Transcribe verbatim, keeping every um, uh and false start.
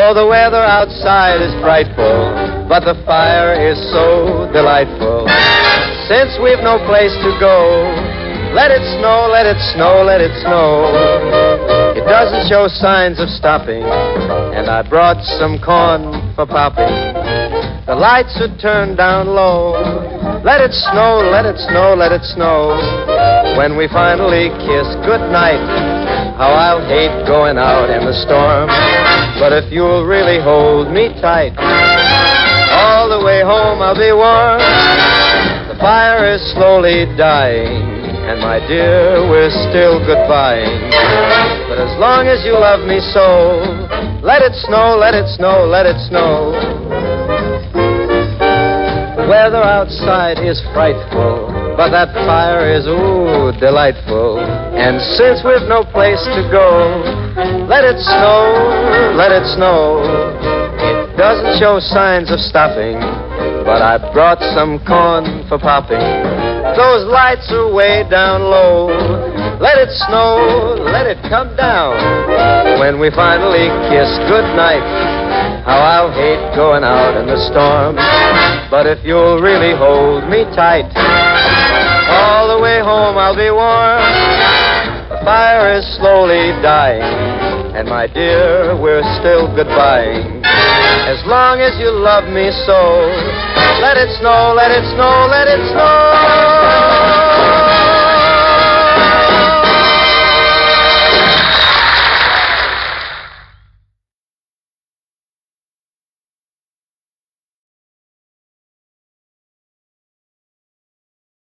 Oh, the weather outside is frightful, but the fire is so delightful. Since we've no place to go, let it snow, let it snow, let it snow. It doesn't show signs of stopping, and I brought some corn for popping. The lights are turned down low. Let it snow, let it snow, let it snow. When we finally kiss goodnight, how I'll hate going out in the storm. But if you'll really hold me tight, all the way home I'll be warm. The fire is slowly dying, and my dear, we're still goodbying. But as long as you love me so, let it snow, let it snow, let it snow. The weather outside is frightful, but that fire is, ooh, delightful. And since we've no place to go, let it snow, let it snow. It doesn't show signs of stopping, but I brought some corn for popping. Those lights are way down low. Let it snow, let it come down. When we finally kiss goodnight, how I'll hate going out in the storm. But if you'll really hold me tight, all the way home I'll be warm. The fire is slowly dying, and my dear, we're still goodbying. As long as you love me so, let it snow, let it snow, let it snow.